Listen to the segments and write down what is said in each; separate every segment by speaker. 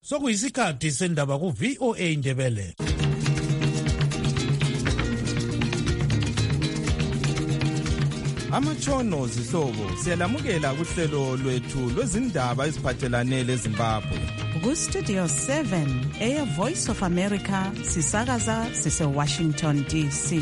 Speaker 1: Sokuyisikhathi sendaba ku VOA Indebele.
Speaker 2: Amatshono zihlobo siyalamukela kuhlelo lwethu lwezindaba eziphathelane leZimbabwe.
Speaker 3: Ku-Studio 7 Air Voice of America sisakaza sise-Washington DC.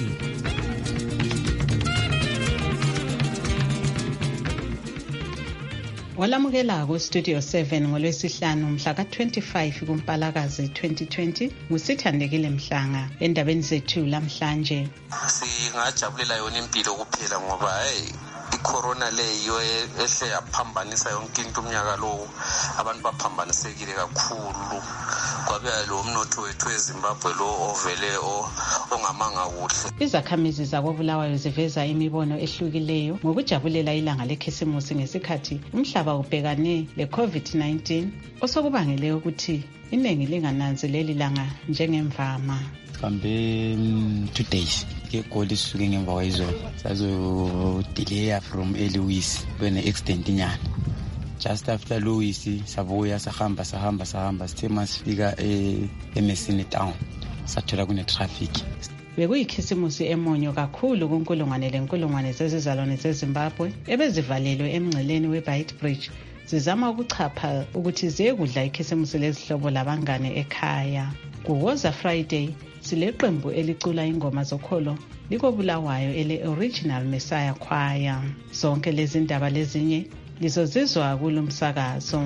Speaker 3: Walamukela ku-Studio 7 ngolwesihlanu mhla ka-25 kuMpalakazi 2020 ngusithandekile Mhlanga. Endabeni zethu lamhlanje
Speaker 4: singajabulela yona impilo kuphela ngoba icorona leyo ehle yaphambanisa yonke into umnyaka lo, abantu baphambanisekile kakhulu. Kwabe lo mnotho wethu eZimbabwe lo ovele ongamanga kuhle.
Speaker 3: Izakhamizi zakoBulawayo ziveza imibono ehlukileyo ngokujabulela ilanga lekhisimusi ngesikhathi umhlaba ubhekane le-COVID-19 osokubangele ukuthi iningi lingananzeleli langa njengemvama.
Speaker 5: Kambe 2 days ngegoli suke ngemva kwayizolo sazo delay from eLouis when extend inyana. Just after Louis sabuya sahamba sithe masifika eMessini town sathola kune traffic.
Speaker 3: Bekuyikhisimusi emonyo kakhulu kunkulungwane zezizalwane zeZimbabwe ebezivalelwe emngceleni weBeitbridge zizama ukuchapha ukuthi ziyekudla ikhisimusi lezihlobo labangane ekhaya. Kuwoza Friday sileqembu elicula ingoma zokholo likoBulawayo ele-Original Messiah Choir. Zonke lezi ndaba lezinye lizozizwa kulomsakazo.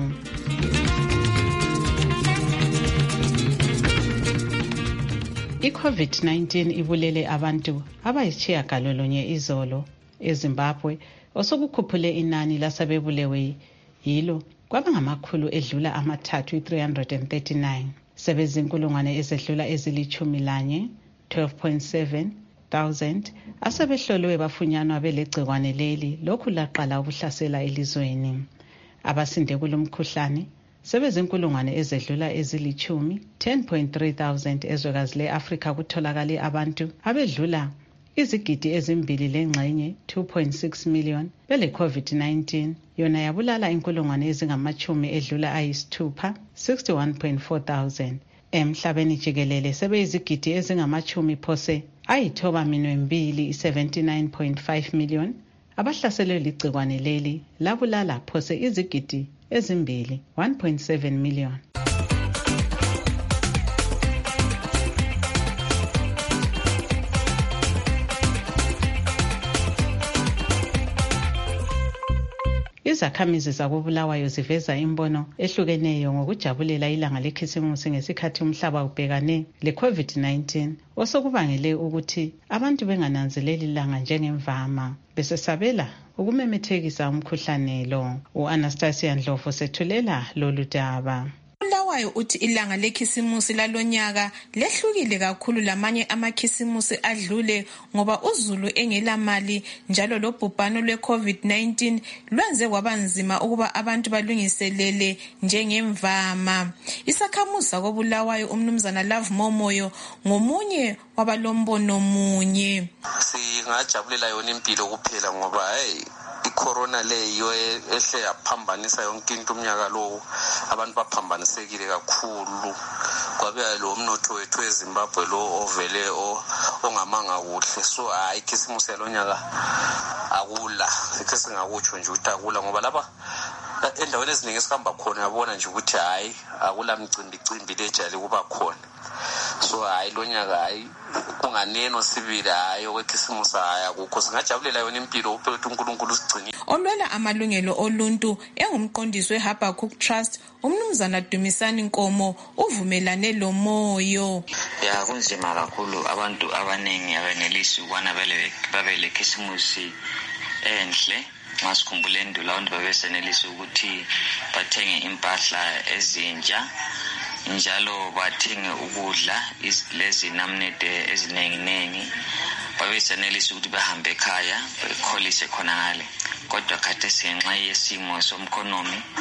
Speaker 3: I-COVID-19 ibulele abantu abayishiyagalolunye izolo eZimbabwe osokukhuphule inani lasabebulewe yilo kwaba ngamakhulu edlula 339. Sebezinkulungwane ezedlula ezili-11, 12.7 thousand asebehlolwe bafunyanwa belegcikwane leli lokhu laqala ukuhlasela elizweni. Abasinde kulomkhuhlane sebezinkulungwane ezedlula ezili-10, 10.3 thousand ezwekazi le-Afrika kutholakale abantu abedlula izigidi ezimbili lengxenye 2.6 million bele COVID-19 yona yabulala inkulungwane ezingamachumi edlula ayisithupha 61.4 thousand. Emhlabeni jikelele sebeyizigidi ezingamachumi phose ayithoba-2 79.5 million abahlaselwe ligcikwane leli labulala phose izigidi ezimbili 1.7 million. Izakhamizi zakoBulawayo ziveza imbono ehlukeneyo ngokujabulela ilanga lekhisimusi ngesikhathi umhlaba ubhekane le-COVID-19 osokubangele ukuthi abantu bengananzeleli ilanga njengemvama besesabela ukumemethekisa umkhuhlane lo. U-Anastasia Ndlovu sethulela lolu daba.
Speaker 6: UBulawayo uthi ilanga lekhisimusi lalonyaka lehlukile kakhulu lamanye amakhisimusi adlule ngoba uZulu engela mali njalo lobhubhano lwe-COVID-19 lwenze kwabanzima ukuba abantu balungiselele njengemvama. Isakhamuzi sakoBulawayo umnumzana Love Momoyo ngomunye wabalombono munye.
Speaker 4: Singajabulela yona impilo kuphela ngoba icorona leyo ehle yaphambanisa yonke into umnyaka lo, abantu baphambanisekile kakhulu. Kwabe lo mnotho wethu eZimbabwe lo ovele ongamanga kuhle. So ikhisimusi yalonyaka akula ikhe singakutsho nje ukuthi akula ngoba lapha endaweni eziningi esihamba khona yabona nje ukuthi akula mcimbi lejali kuba khona. So lonyaka kunganeno sibili okwekhisimusi akukho. Singajabulela yona impilo ukuthi uNkulunkulu usigcinile.
Speaker 6: Olwela amalungelo oluntu engumqondisi weHabakkuk Trust umnumzana Dumisani Nkomo uvumelane lo moyo.
Speaker 7: Kunzima kakhulu, abantu abaningi abenelisi ukwana babele khisimusi enhle. Masikhumbule endulo abantu babesenelisa ukuthi bathenge impahla ezintsha njalo bathenge ukudla lezi namnede ezinengi babesenelisa ukuthi bahambe ekhaya bekholise khona ngale. Kodwa khathesi ngenxa yesimo somkhonomi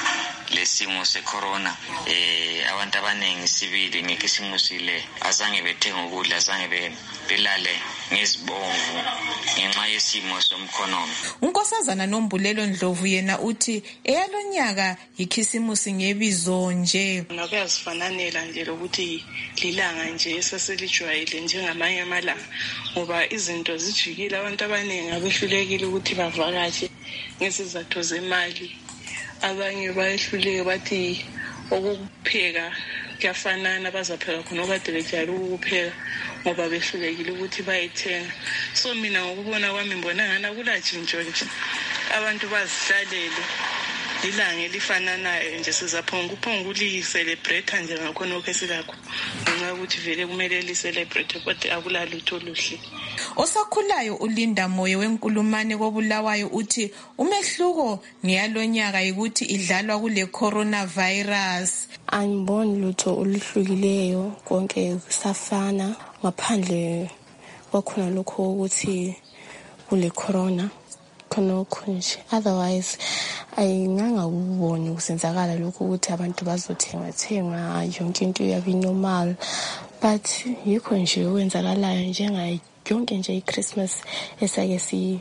Speaker 7: lesimo secorona abantu abaningi sibili ngekisimusi le azange bethenga ukudla, azange belale ngezibongo ngenxa yesimo somkhonomi.
Speaker 6: uNkosazana Nombulelo Ndlovu yena uthi eyalonyaka yikhisimusi ngebizo nje.
Speaker 8: Kuyazifananela nje lokuthi lilanga nje esaselijwayele njengamanye amalanga ngoba izinto zijikile, abantu abaningi abehlulekile ukuthi bavakatshe ngesizathu zemali. Abanye bayehluleke bathi okupheka kuyafanana, bazapheka khona okade bejayele ukupheka ngoba behlulekile ukuthi bayithenga. So mina ngokubona kwami ngibona ngana kulatshintsho nje, abantu bazihlalele ilanga elifananayo nje, sizaphonga ukulicelebrate nje ngakhona okhesilakho ngenxa ukuthi vele kumele licelebrate kodwa akulalutho oluhle.
Speaker 6: Osakhulayo uLinda Moyo wenkulumane koBulawayo uthi umehluko ngiyalonyaka ukuthi idlalwa kule coronavirus.
Speaker 9: Angiboni lutho oluhlukileyo, konke kusafana ngaphandle kwakhona lokho ukuthi kule corona khonokho nje. Otherwise ayingangakuboni kusenzakala lokho ukuthi abantu bazothenga yonke into yabe normal, but yikho nje okwenzakalayo njengayo yonke nje iChristmas esake si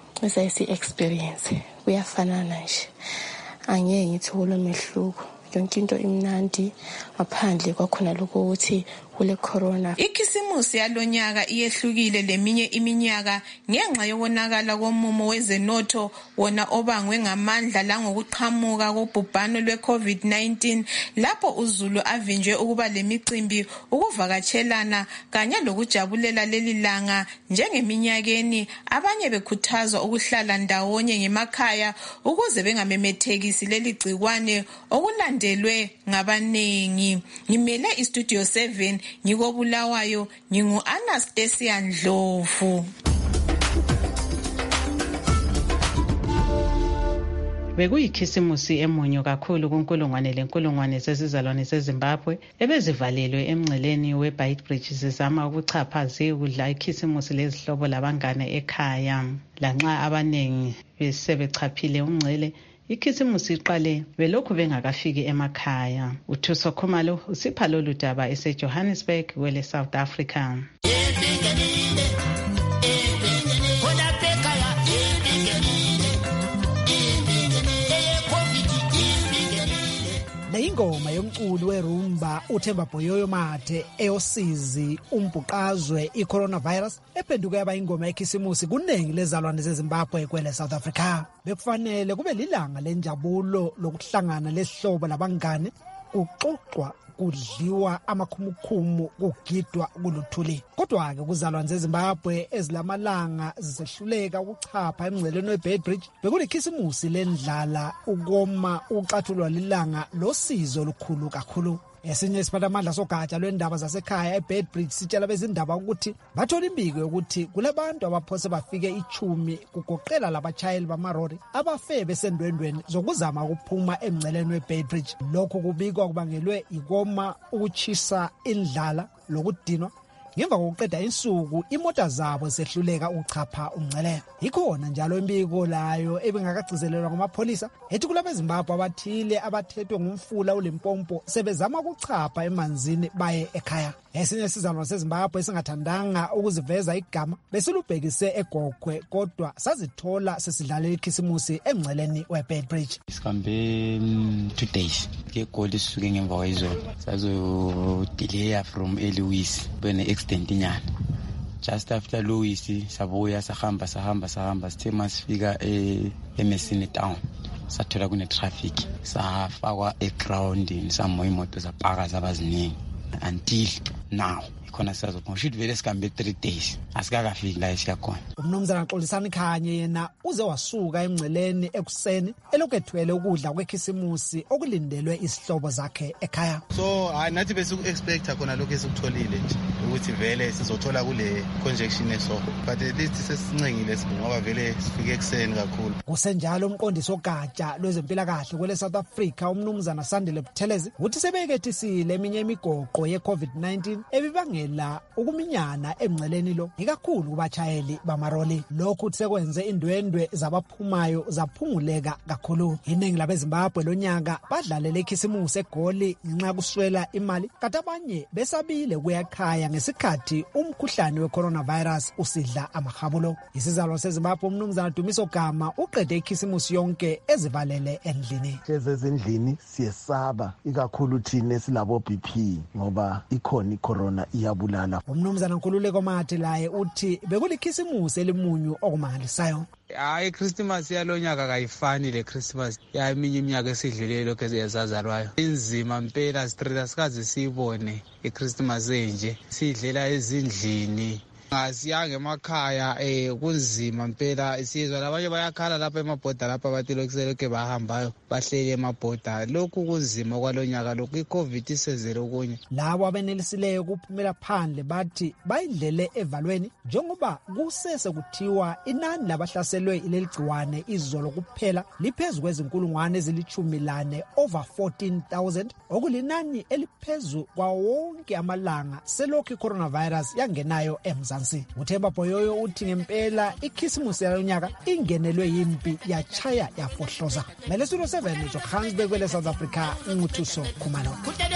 Speaker 9: experience kuyafanana nje. Angeke ngithi kulomehluko, yonke into imnandi ngaphandle kwakhona lokho ukuthi kule corona.
Speaker 6: Ikhisimusi yalonyaka iyehlukile leminye iminyaka ngenxa yokonakala komumo wezenotho wona obangwe ngamandla langokuqhamuka kobhubhano lwe-COVID-19, lapho uZulu avinjwe ukuba lemicimbi ukuvakatshelana kanye lokujabulela leli langa njengeminyakeni, abanye bekhuthazwa ukuhlala ndawonye ngemakhaya ukuze bengamemethekisi leli gcikwane okulandelwe ngabanengi. Ngimele iStudio 7 ngikoBulawayo, ngingu-Anastasia Ndlovu.
Speaker 3: Bekuyikhisimusi emunyo kakhulu kunkulungwane lenkulungwane zezizalwane zeZimbabwe ebezivalelwe emngceleni weBeitbridge zizama ukuchapha zikudla ikhisimusi lezihlobo labangane ekhaya. Lanxa abanengi besebechaphile umngcele, ikhisimusi iqale belokhu bengakafiki emakhaya. uThuso Khumalo usipha lolu daba eseJohannesburg kwele South Africa.
Speaker 10: Ingoma yomculi werumba uThemba Boyoyo Mathe eyosizi umbhuqazwe iCoronavirus ephenduke yaba ingoma yekhisimusi kunengi lezalwane zeZimbabwe kwele South Africa. Bekufanele kube lilanga lenjabulo lokuhlangana lesihlobo labangane, kuxoxwa, kudliwa amakhumukhumu, kugidwa kuluthuli. Kodwa-ke kuzalwane zeZimbabwe ezilamalanga zisehluleka ukuchapha emngceleni weBeitbridge, bekulikhisimusi lendlala, ukoma, ukucathulwa lilanga losizo olukhulu kakhulu. Esinye isiphathamandla sogatsha lwendaba zasekhaya eBeitbridge sitshela bezindaba ukuthi bathola imbiko yokuthi kulabantu abaphose bafike 10 kugoqela labatshayeli bamarori abafe besendwendweni zokuzama ukuphuma emngceleni weBeitbridge. Lokho kubikwa kubangelwe ikoma, ukuchisa, indlala lokudinwa ngemva kokuqeda insuku imota zabo sehluleka ukuchapha umngcele. Ikhona njalo imbiko layo ebingakagcizelelwa ngamapolisa ethi kulabeZimbabwe abathile abathethwe ngumfula uLimpopo sebezama ukuchapha emanzini baye ekhaya. Esinye isizalwane seZimbabwe esingathandanga ukuziveza igama besilubhekise eGogwe, kodwa sazithola sesidlalela ikhisimusi emngceleni weBeitbridge.
Speaker 5: Sihambe 2 days ngeGoli sisuke ngemva kwayizolo, sazodelaya from eLewis bene extend inyana. Just after Louis sabuya sahamba sithe masifika eMessini town sathola kune traffic, safakwa egroundini, samo imoto zapaka zabaziningi until now. Khona sizophoshithi vele sikambe 3 days asikakafiki la esiyakhona.
Speaker 10: Umnumzana Xolisani Khanye yena uze wasuka emngceleni ekuseni elokethwele ukudla kwekhisimusi okulindelwe isihlobo zakhe ekhaya.
Speaker 11: So nathi bese expecta khona lokho esikutholile nje ukuthi vele sizothola kule conjection eso, but at least sesincengile ngoba vele sifike ekuseni kakhulu.
Speaker 10: Kusenjalo umqondisi ogatsha lwezempilakahle kwele South Africa umnumzana Sandile Buthelezi uthi sebekethisile eminye imigoqo ye-COVID-19 ebibangela ukwamukela ukuminyana emngceleni lo ikakhulu kubachayeli bamaroli. Lokhu sekwenze indwendwe zabaphumayo zaphunguleka kakhulu. Iningi labeZimbabwe lonyaka badlalele ikhisimusi eGoli ngenxa kuswela imali, kanti abanye besabile ukuya ekhaya ngesikhathi umkhuhlane we-coronavirus usidla amahabulo. Isizalwa seZimbabwe uMnumzana Dumiso Gama uqede ikhisimusi yonke ezivalele endlini.
Speaker 12: Ezindlini siyesaba ikakhulu thina silabo BP ngoba ikhona icorona iyabulala.
Speaker 10: Umnumzana Nkululeko Mathe laye uthi bekulikhisimusi elimunyu okumangalisayo.
Speaker 13: iChristmas yalonyaka kayifani leChristmas yaminye iminyaka esidlulile lokho ezazalwayo. Inzima mpela straight sikaze siyibone iChristmas enje sidlela ezindlini. Asiyange emakhaya kunzima mpela sizwa labanye bayakhala lapha emabhoda lapha bathi lokuseleke bahambayo bahlele emabhoda. Lokhu kunzima kwalonyaka lokhu iCovid isezele okunye.
Speaker 10: Labo abenelisileyo kuphumela phandle bathi bayidlele evalweni njengoba kusese kuthiwa inani labahlaselwe ileligciwane izolo kuphela liphezulu kwezinkulungwane ezili-14 over 14,000 okulinani eliphezu kwa wonke amalanga selokhu i-coronavirus yangenayo eMzansi. Uthemba Boyoyo uthi ngempela ikhisimusi yalonyaka ingenelwe yimpi yachaya yafohloza. Melesulo 7 Johannesburg kwele South Africa nguthuso Khumalo.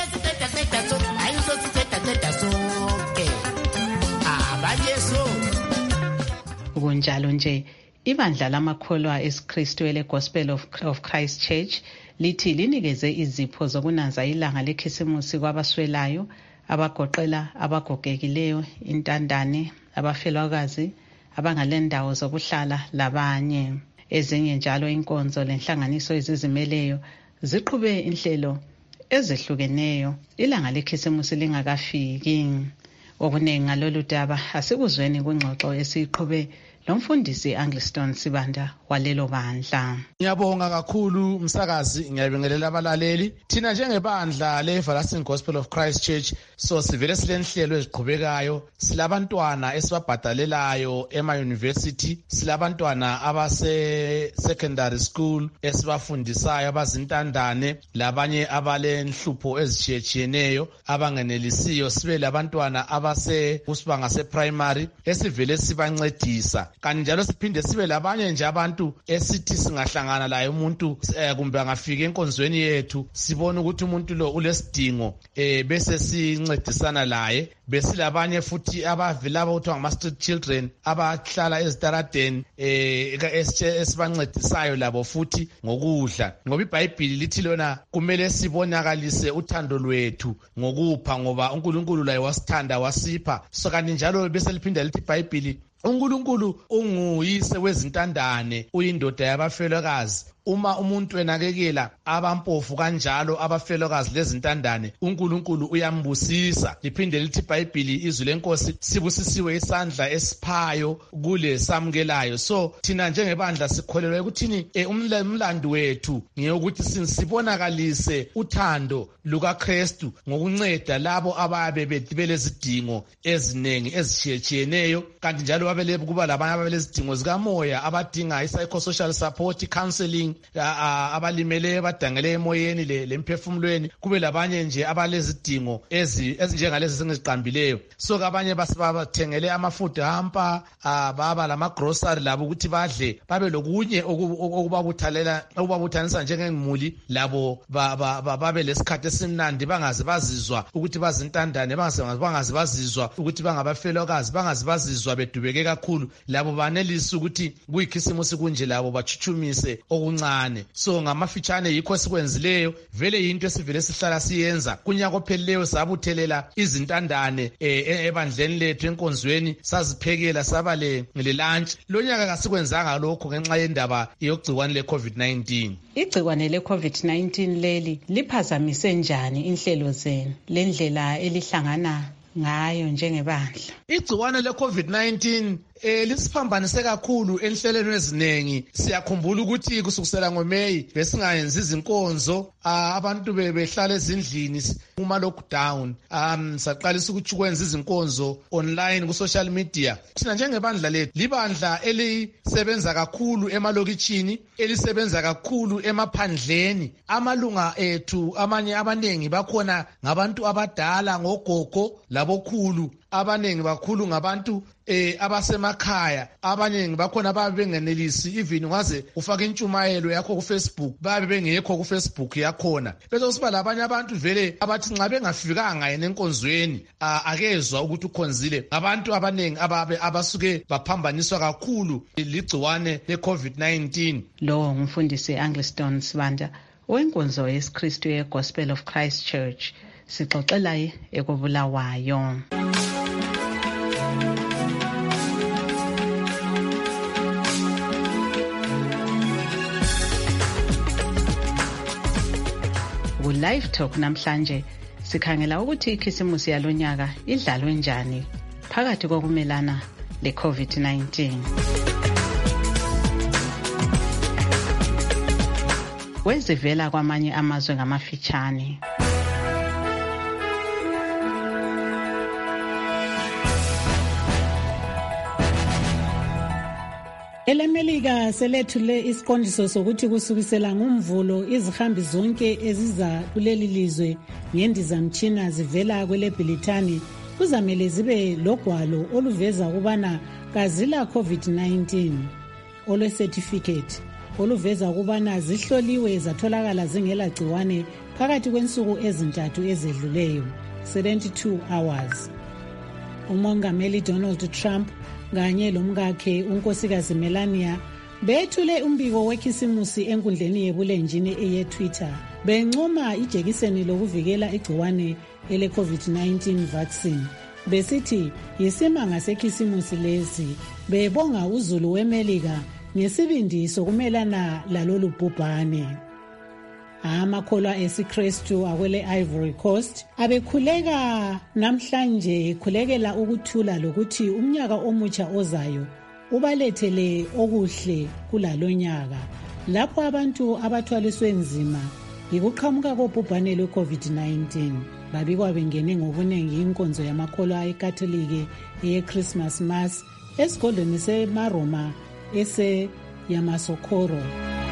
Speaker 3: Kunjalo nje ibandla lamakholwa eSikristu ele-Gospel of Christ Church lithi linikeze izipho zokunanza ilanga lekhisimusi kwabaswelayo abagoqela abagogekileyo, intandane, abafelwakazi, abangalendawo zokuhlala labanye. Ezinye njalo inkonzo lenhlanganiso ezizimeleyo ziqhube inhlelo ezehlukeneyo ilanga lekhisimusi lingakafiki. Okuningi ngalolu daba asikuzweni kwingxoxo esiqhube lomfundisi Angliston Sibanda walelo bandla.
Speaker 1: Ngiyabonga kakhulu umsakazi, ngiyabingelela abalaleli. Thina njengebandla le-Everlasting Gospel of Christ Church sivele silenhlelo eziqhubekayo. Silabantwana esibabhadalelayo ema-university, silabantwana abase-secondary school esibafundisayo abazintandane, labanye abalenhlupho ezitshiyetshiyeneyo abangenelisiyo. Sibe labantwana kusibanga se-primary esivele sibancedisa. Kanti njalo siphinde sibe labanye nje abantu esithi singahlangana laye umuntu kumbe angafika enkonzweni yethu sibone ukuthi umuntu lo ulesidingo bese sincedisana laye. Besilabanye futhi abavela ukuthi ngama-street children abahlala ezitaradeni esibancedisayo labo futhi ngokudla, ngoba iBhayibhili lithi lona kumele sibonakalise uthando lwethu ngokupha, ngoba uNkulunkulu laye wasithanda wasipha. So kanti njalo bese liphinda lithi iBhayibhili uNkulunkulu unguyise wezintandane, uyindoda yabafelokazi. Uma umuntu enakekela abampofu kanjalo abafelokazi lezintandane, uNkulunkulu uyambusisa. Liphinde lithi iBhayibhili izwi lenkosi sibusisiwe isandla esiphayo kule samukelayo. So thina njengebandla sikholelwa ukuthini umlando wethu ngeyokuthi sibonakalise uthando lukaKristu ngokunceda labo ababe belezidingo ezinengi ezitshiyetshiyeneyo. Kanti njalo kuba labanye abelezidingo zikamoya abadinga i-psychosocial support, counseling, abalimele abadangele emoyeni lemphefumulweni. Kube labanye nje abalezidingo ezinjengalezi sengiziqambileyo. So abanye bathengele amafutha hampa, baba lamagrocery labo ukuthi badle, babe lokunye okubabuthanisa njengemuli, labo babe lesikhathi esimnandi, bangaze bazizwa ukuthi bazintandane, bangaze bazizwa ukuthi bangabafelokazi, bangaze bazizwa bedubeke kakhulu. Labo banelisa ukuthi kuyikhisimusi kunje labo bachuchumise okuncane. So ngamafitshane yikho esikwenzileyo, vele yinto esivele sihlala siyenza. Kunyaka ophelileyo sabuthelela izintandane ebandleni lethu enkonzweni, saziphekela saba le lunch. Lonyaka kasikwenzanga lokho ngenxa yendaba yogciwane le-COVID-19.
Speaker 3: Igciwane le-COVID-19 leli liphazamise njani inhlelo zenu, lendlela elihlangana ngayo njengebandla?
Speaker 1: Igciwane le-COVID-19 lisiphambanise kakhulu enhlelweni eziningi. Siyakhumbula ukuthi kusukisela ngoMeyi besingayenzi izinkonzo, abantu behlala ezindlini kuma lockdown. Saqalisa ukuthi kwenza izinkonzo online ku social media. Thina njengebandla lethu libandla elisebenza kakhulu emalokitshini, elisebenza kakhulu emaphandleni. Amalunga ethu amanye abanengi bakhona ngabantu abadala, ngogogo labokhulu. Abanengi bakhulu ngabantu abasemakhaya. Abanengi bakhona babe bengenelisi even ngaze ufake intshumayelo yakho ku Facebook, babe bengekho ku Facebook yakhona. Bese siba labanye abantu vele abathi nxa bengafikanga yena enkonzweni akezwa ukuthi ukhonzile. Abantu abanengi abasuke baphambaniswa kakhulu ligciwane le-COVID-19.
Speaker 3: Lo ngumfundisi Angliston Sibanda wenkonzo yesikristu ye-Gospel of Christ Church. Sixoxela ekubulawayo. Live Talk namhlanje sikhangela ukuthi ikhisimusi yalonyaka idlalwe njani phakathi kokumelana le-COVID-19. Wezivela kwamanye amazwe ngamafitshane.
Speaker 10: EleMelika selethule isiqondiso sokuthi kusukisela ngomvulo izihambi zonke eziza kuleli lizwe ngendizamtshina zivela kweleBrithani kuzamele zibe logwalo oluveza ukubana kazila COVID-19, olwecertificate oluveza ukubana zihloliwe zatholakala zingela gciwane phakathi kwensuku ezintathu ezedluleyo, 72 hours. Umongameli Donald Trump kanye lomkakhe unkosikazi Melania bethule umbiko wekhisimusi enkundleni yebulenjini eye-Twitter bencoma ijekiseni lokuvikela igciwane ele-COVID-19 vaccine. Besithi yisimanga sekhisimusi lesi bebonga uzulu weMelika ngesibindi sokumelana lalolu bhubhane. Amakholwa esiKristu akwele Ivory Coast abekhuleka namhlanje khulekela ukuthula lokuthi umnyaka omutsha ozayo ubalethele okuhle kulalonyaka, lapho abantu abathwaliswe nzima yikuqhamuka kobhubhane lwe-COVID-19 babikwa bengene ngobunengi inkonzo yamakholwa eKatolike eye-Christmas Mass esigodlweni seMaroma ese-Yamoussoukro.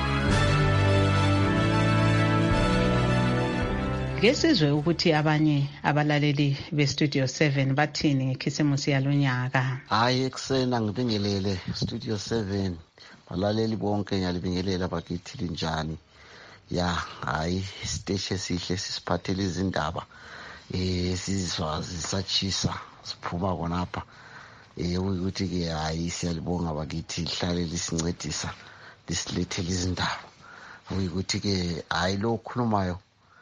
Speaker 3: Ngesizwe ukuthi abanye abalaleli beStudio 7 bathini ngekhisimusi yalonyaka.
Speaker 14: Hayi ekusena ngibingelele Studio 7 balaleli bonke, ngiyalibingelela bakithi linjani. Ya hayi isiteshi esihle sisiphathele izindaba sizizwa zisachisa siphuma khonapha. Ukuthi ke hayi siyalibonga bakithi lihlale lisincedisa lisilethele izindaba. Ukuthi ke hayi lo khulumayo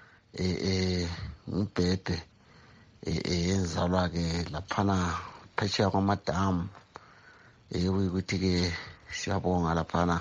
Speaker 14: umbhede yenzalwa ke laphana phetsheya kwamadamu. Ukuthi ke siyabonga laphana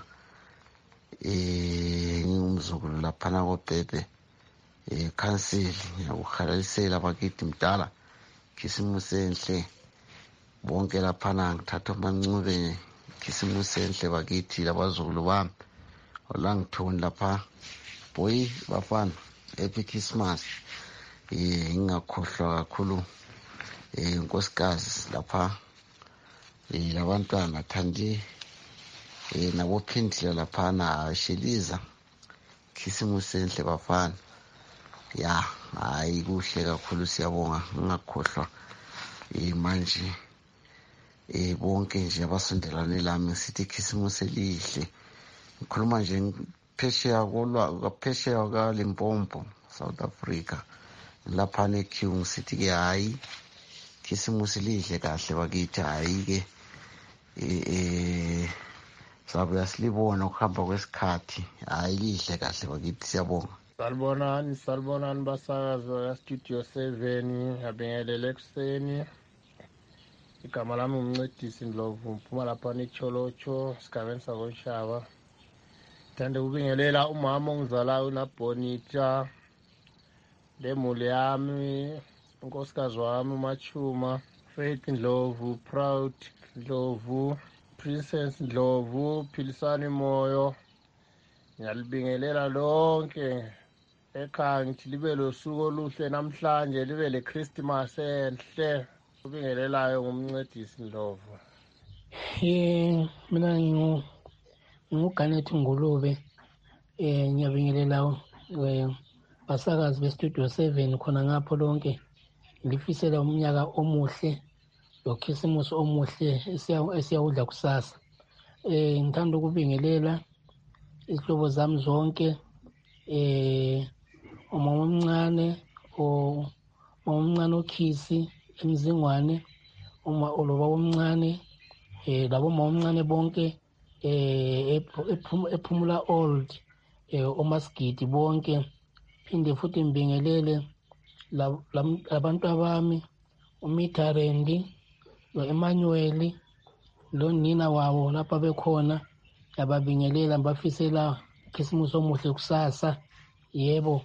Speaker 14: ngingumzukulu laphana kobhede council ngiyakuhalalisela bakithi mdala khisimusi enhle bonke laphana ngithatha amancube khisimusi enhle bakithi labazukulu bami olangithoni lapha boy bafana Happy Christmas. Ngingakhohlwa kakhulu inkosikazi lapha labantwana Thandi nabophindile laphana Sheliza khisimusi enhle bafana. Ya hayi kuhle kakhulu siyabonga ngingakhohlwa manje bonke nje abasondelane lami sithi khisimusi elihle. Ngikhuluma nje phesheya ka Limpopo South Africa lapha neQing sithi ke hayi khisimusi lihle kahle bakithi. Hayi ke sabuya silibona ukuhamba kwesikhathi. Hayi lihle kahle bakithi siyabonga.
Speaker 15: Salbonani basakazo ya Studio 7 ngabingelele ekuseni. Igama lami umncedisi Ndlovu mphuma lapha neCholocho sigabeni sakoShaba. Thande ukubingelela umama ongizalayo naBonita lemuli yami unkosikazi wami uMachuma Faith Ndlovu, Proud Ndlovu, Princess Ndlovu, Philisani Moyo. Ngiyalibingelela lonke ekhaya ngithi libe losuku oluhle namhlanje, libe le Christmas enhle. Ubingelelayo ngumncedisi Ndlovu.
Speaker 16: Mina nginguGanethi Ngulube. Ngiyabingelela basakazi bestudio 7 khona ngapho lonke. Ngifisela umnyaka omuhle, lokhisimusi omuhle esiyawudla kusasa. Ngithanda ukubingelela izihlobo zami zonke, umama omncane uKhisi eMzingwane, ubaba omncane, labo mama omncane bonke ePhumula Old, oMasigidi bonke. Phinde futhi ngibingelele labantu abami, uMitharendi, lo-Emmanuel, lo-nina wabo lapha bekhona. Ngiyababingelela, ngibafisela ukhisimusi omuhle kusasa. Yebo,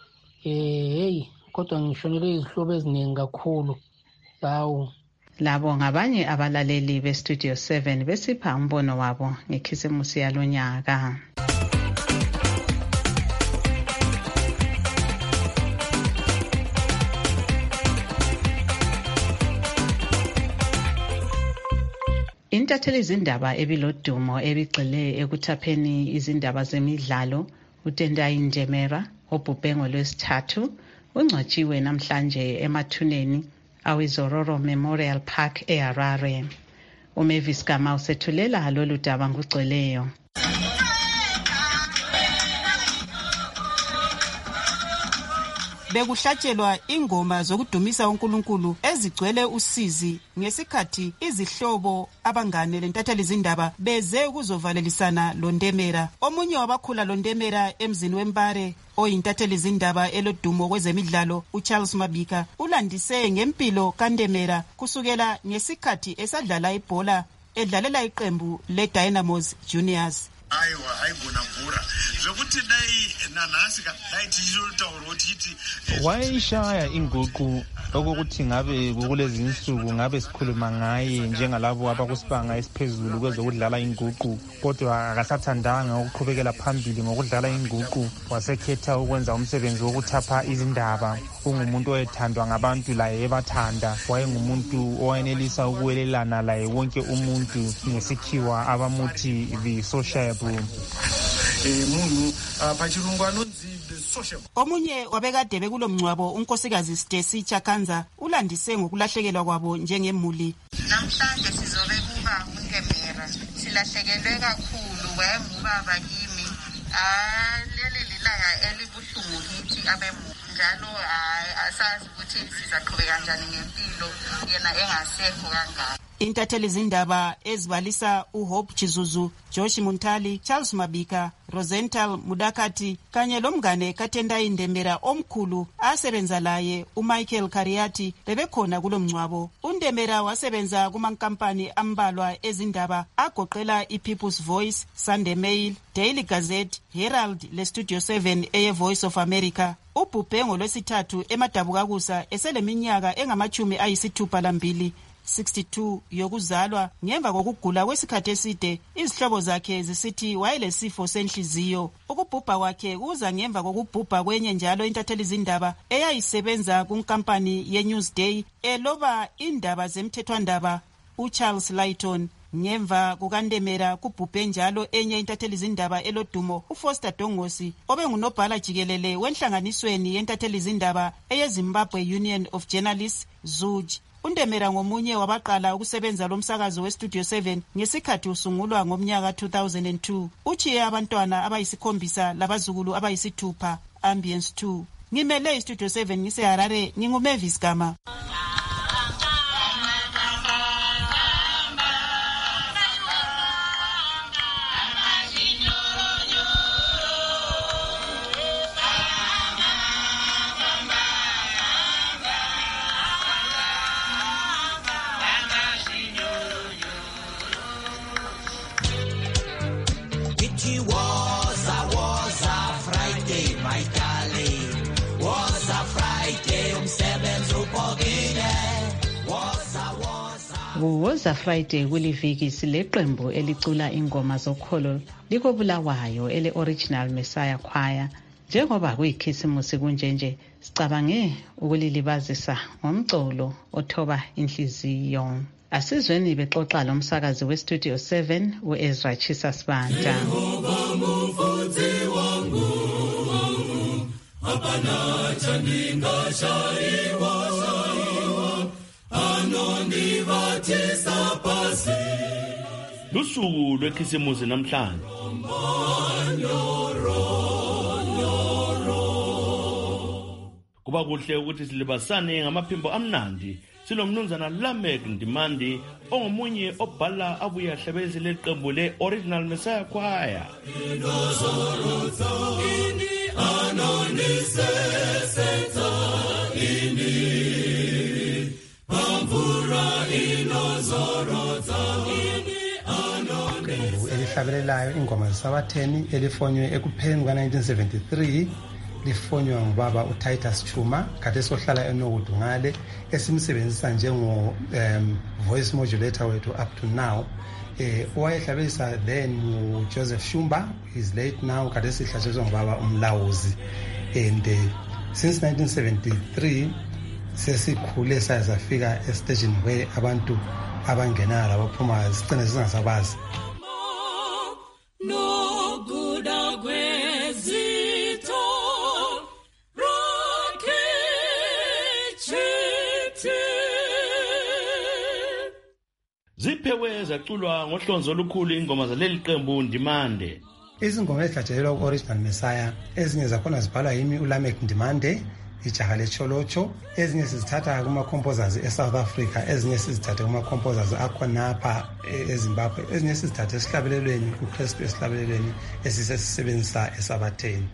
Speaker 16: kodwa ngishonele izihlobo eziningi kakhulu. Hawu,
Speaker 3: labo ngabanye abalaleli bestudio 7 besipha umbono wabo ngekhisimusi yalonyaka. Intatheli izindaba ebilodumo ebigxile ekuthapheni izindaba zemidlalo uTendai Ndemera obhubhe ngoLwesithathu ungcwatshiwe namhlanje emathuneni aweZororo Memorial Park eHarare. uMavis Gama usethulela lolu daba ngugcweleyo.
Speaker 17: Bekuhlatshelwa ingoma zokudumisa uNkulunkulu ezigcwele usizi ngesikhathi izihlobo abangane lentatheli izindaba beze ukuzovalelisana loNdemera. Omunye wabakhula loNdemera emzini weMpare oyintatheli izindaba elodumo kwezemidlalo uCharles Mabika ulandise ngempilo kaNdemera kusukela ngesikhathi esadlala ibhola edlalela iqembu leDynamos Juniors.
Speaker 18: Wayishaya inguqu okokuthi ngabe kulezi insuku ngabe sikhuluma ngaye njengalabo abakusibanga esiphezulu kwezokudlala inguqu, kodwa akasathandanga ukuqhubekela phambili ngokudlala inguqu. Wasekhetha ukwenza umsebenzi wokuthapha izindaba. Ungumuntu oyethandwa ngabantu laye ebathanda. Wayengumuntu owayenelisa ukuwelelana laye wonke umuntu ngesikhiwa abamuthi the sociable.
Speaker 17: Omunye wabekade bekulo mngcwabo unkosikazi Stacy Chakanza ulandise ngokulahlekelwa kwabo njengemuli.
Speaker 19: Namhlanje sizobe kuba uNdemera, silahlekelwe kakhulu, wayengubaba kimi. Leli lilanga elibuhlungu kithi abemu, njalo asazi ukuthi sizaqhubeka kanjani ngempilo yena engasekho kangaka.
Speaker 17: Intatheli izindaba ezibalisa uHope Chizuzu, Joshi Muntali, Charles Mabika, Rosenthal Mudakati kanye lomngane kaTendai Ndemera omkhulu asebenza laye uMichael Kariati bebekhona kulomngcwabo. uNdemera wasebenza kumankampani ambalwa ezindaba agoqela iPeople's Voice, Sunday Mail, Daily Gazette, Herald leStudio 7 eyeVoice of America. Ubhubhe ngoLwesithathu eMadabukakusa eseleminyaka engama-62 62 yokuzalwa ngemva kokugula kwesikhathi eside. Izihlobo zakhe zisithi wayelesifo senhliziyo. Ukubhubha kwakhe kuza ngemva kokubhubha kwenye njalo intatheli izindaba eyayisebenza kunkampani yeNewsday eloba indaba zemthethwandaba uCharles Layton. Ngemva kukaNdemera kubhubhe njalo enye intatheli izindaba elodumo uFoster Dongosi obengunobhala jikelele wenhlanganisweni yentatheli izindaba eyeZimbabwe Union of Journalists ZUJ. uNdemera ngomunye wabaqala ukusebenza lomsakazo weStudio 7 ngesikhathi usungulwa ngomnyaka 2002. Uchiye abantwana abayisikhombisa labazukulu abayisithupha. Ambience 2. Ngimele iStudio 7 ngiseHarare, nginguMavis Gama.
Speaker 20: Was a Friday, umsebenzi uphokile.
Speaker 3: Woza Friday kuliviki sileqembu elicula ingoma zokholo likobulawayo ele-Original Messiah Choir. Njengoba kuyikhisimusi kunjenje, sicabange ukulilibazisa ngomculo othoba inhliziyo. Asizweni bexoxa lo msakazi weStudio 7 uEzra Chisa Sibanda.
Speaker 20: Lusuku lwekhisimusi namhlanje. Kuba kuhle ukuthi silibasane ngamaphimbo amnandi. Silomnumzana Lamek Ndimandi ongomunye obhala abuya hlabezi leqembu le-Original Messiah Choir.
Speaker 21: Elihlabelelayo ingoma zasabatheni elifonywe ekupheleni ka-1973 lifonywa ngubaba uTitus Chuma kade sohlala eNokudu ngale esimsebenzisa njengo voice modulator wethu up to now. Owayehlabelisa then uJoseph Shumba is late now kade sihlatshelwe ngubaba uMlawuzi, and since 1973 sesikhule sayazafika estajini where abantu abangena labaphuma sigcine singasabazi.
Speaker 20: Ziphewe zaculwa ngohlonzo olukhulu ingoma zaleli qembu Ndimande.
Speaker 21: Izingoma ezihlatshelelwa ku-Original Messiah ezinye zakhona zibhalwa yimi uLamek Ndimande, ijaha lecholocho. Ezinye sizithatha kuma-composers eSouth Africa, ezinye sizithatha kuma-composers akhonapha eZimbabwe, ezinye sizithatha esihlabelelweni uChristu esihlabelelweni esisebenzisa esabatheni.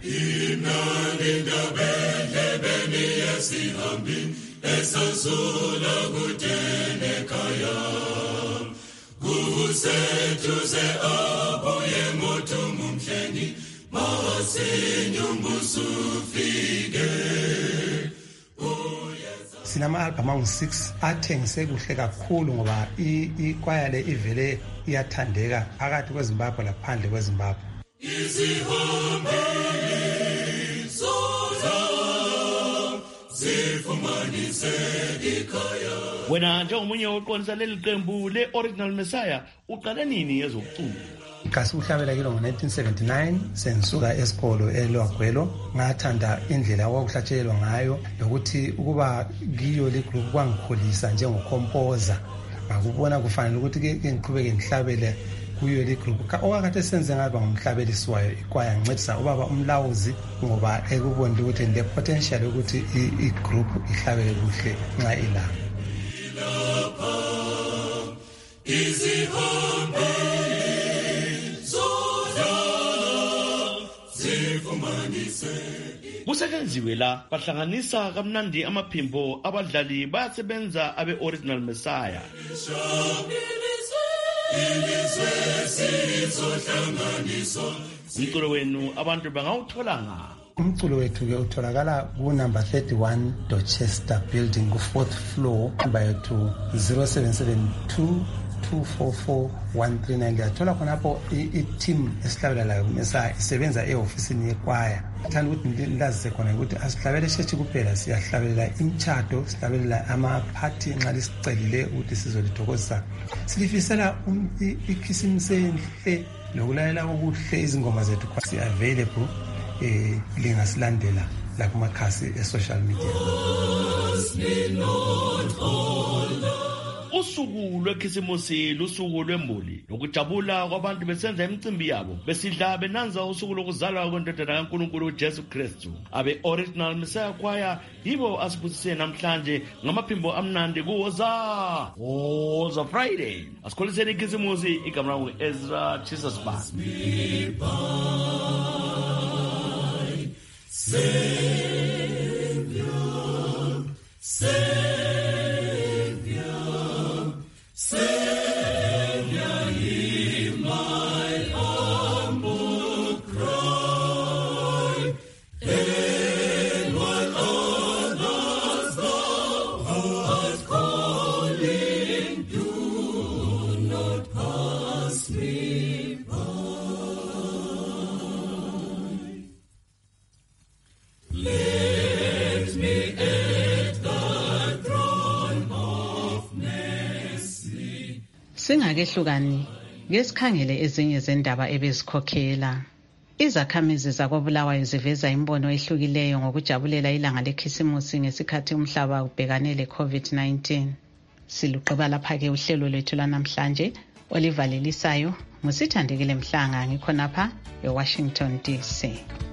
Speaker 22: Kusethuze abuye ngothungu mhleni masinyumbusu fike.
Speaker 21: Sinama-album angu-6 athengise kuhle kakhulu ngoba ikwaya le ivele iyathandeka phakathi kweZimbabwe laphandle kweZimbabwe.
Speaker 20: Wena njengomunye oqondisa leli qembu le-Original Messiah uqale nini ezokucula?
Speaker 21: Kasi uhlabela kilo ngo-1979 sensuka esikolo eLwagwelo. Ngathanda indlela okwakuhlatshelelwa ngayo nokuthi ukuba kiyo le group kwangikhulisa njengokompoza. Ngakubona kufanele ukuthi ke ngiqhubeke ngihlabele kuyo le group. Okakade senze ngaba ngumhlabelisi wayo ikwaya ngincedisa ubaba uMlawuzi ngoba ekubonile ukuthi le potential ukuthi i-group ihlabele kuhle nxa ilapha.
Speaker 20: Kusekenziwe la bahlanganisa kamnandi amaphimbo abadlali bayasebenza abe-Original Messiah. Umculo wenu abantu bangawuthola nga.
Speaker 21: Umculo wethu ke utholakala ku number 31 Dorchester building ku 4th floor, number yethu 0772 244-139. Liyathola khonapho i-team esihlabelelayo Messiah isebenza e-ofisini yekwaya. Thanda ukuthi lazise khona ukuthi asihlabele church kuphela, siyahlabelela imitshato, sihlabelela ama-party nxa lisicelile ukuthi sizolithokozisa. Silifisela ikhisimusi enhle lokulalela okuhle izingoma zethu si-available lingasilandela la kumakhasi e-social media.
Speaker 20: Usuku lwekhisimusi lusuku lwembuli lokujabula kwabantu besenza imicimbi yabo besidla benanza usuku lokuzalwa kwendodana kaNkulunkulu uJesu Kristu. Abe-Original Messiah Choir yibo asibusise namhlanje ngamaphimbo amnandi kuwoza Friday. Asikholiseni ikhisimusi, igama lami Ezra Chisa Sibanda.
Speaker 3: Singakehlukani ngesikhangele ezinye zendaba ebezikhokhela. Izakhamizi zakoBulawayo ziveza imbono ehlukileyo ngokujabulela ilanga lekhisimusi ngesikhathi umhlaba ubhekane le-COVID-19. Siluqeba lapha-ke uhlelo lwethu lanamhlanje olivalelisayo ngusithandekile Mhlanga ngikhonapha eWashington DC.